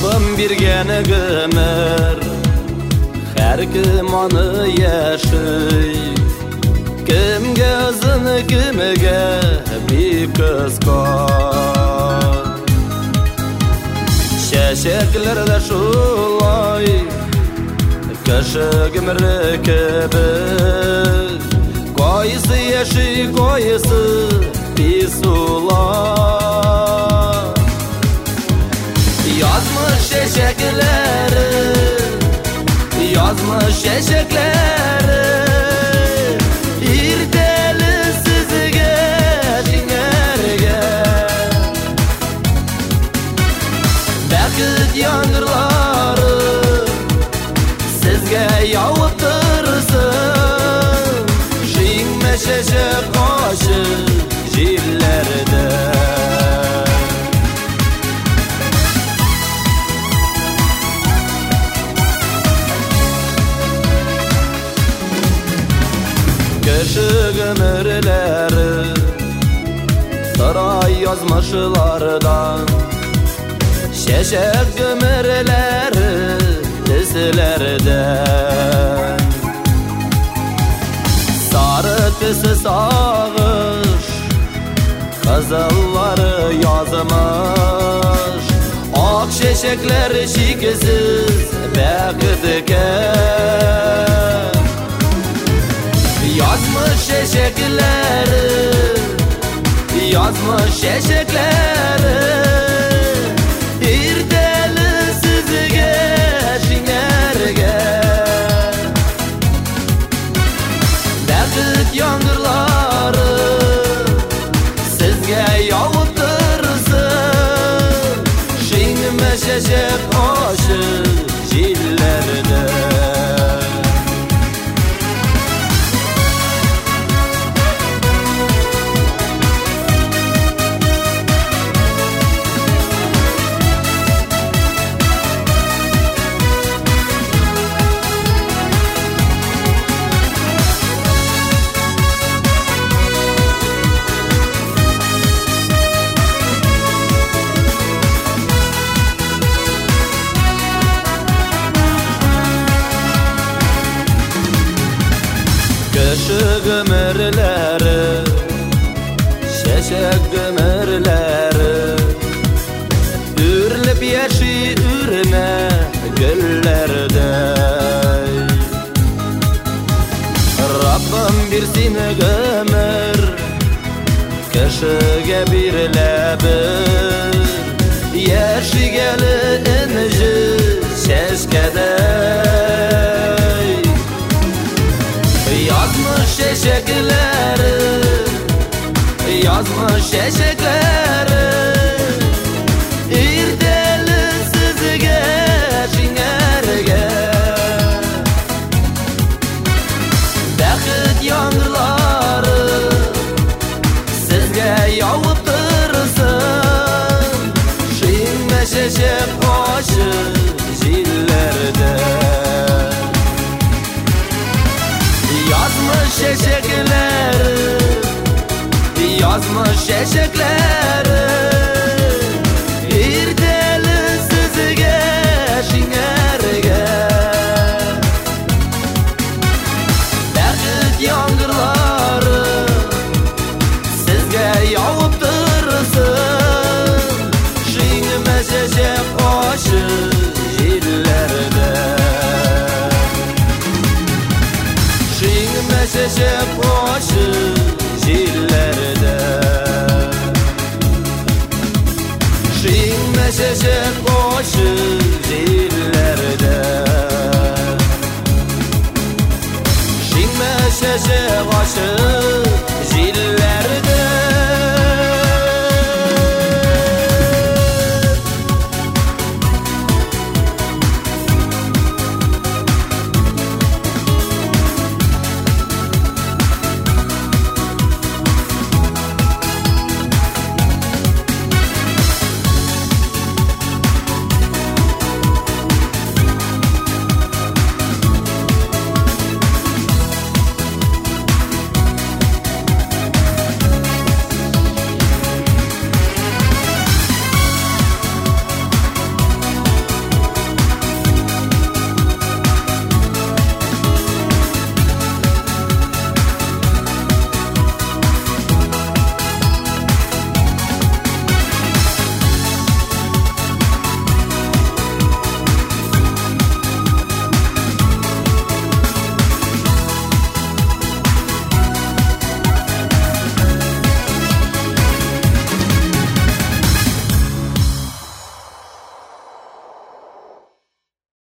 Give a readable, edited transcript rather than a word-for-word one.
Rabbim bergeni ömür, her kim onu yaşay. Kimge özünü kimge bir kıskan. Şeşeklerde şulay, kaşık ömrü gibi. Koyusu yaşı koyusu pisular. Yazmış şeşekleri, yazmış şeşekleri. İrdeli sizge şingerge. Belki yangırları sizge yağıp tırsın. Şinme şeşek koşu jillerde. Köşük ömürleri saray yazmışlardan. Şeşek ömürleri dizlerden. Sarı tüsü sağış kızılları yazmış. Ak şeşekler şikisiz bekdiken. Yazmış şeşekleri, yazmış şeşekleri. İrdeli sizge şingerge. Belki yangırları sizge yağıp tırsın. Şinme şeşek koşu jillerde. Köşük ömürleri, şeşek ömürleri. Ürlüp yaşı ürüne güllerde. Rabbim bersin ömür, köşüge birlebilir. Yaşı geli inci şeşkede. Yazmış şeşekleri, yazmış şeşekleri. İrdeli sizge şingerge. Belki yangırları sizge yağıp tırsın. Şinme şeşek koşu jillerde. Yazmış şeşekleri, yazmış şeşekleri. İrdeli sizge şingerge. Belki yangırları sizge yağıp tırsın. Şinme şeşek koşu jillerde. Şinme şeşek koşu jillerde. Şinme şeşek koşu